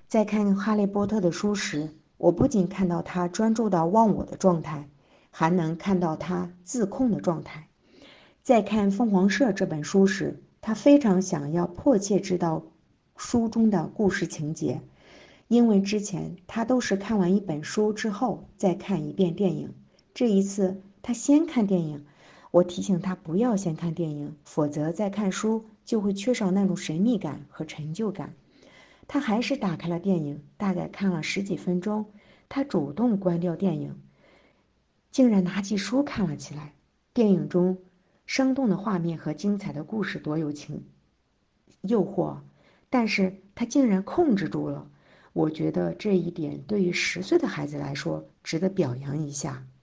在看《哈利波特》的书时，我不仅看到他专注到忘我的状态，还能看到他自控的状态。在看《凤凰社》这本书时，他非常想要迫切知道书中的故事情节，因为之前他都是看完一本书之后再看一遍电影。这一次他先看电影，我提醒他不要先看电影，否则在看书就会缺少那种神秘感和成就感。他还是打开了电影，大概看了十几分钟，他主动关掉电影，竟然拿起书看了起来。电影中生动的画面和精彩的故事多有诱惑，但是他竟然控制住了。我觉得这一点对于10岁的孩子来说值得表扬一下。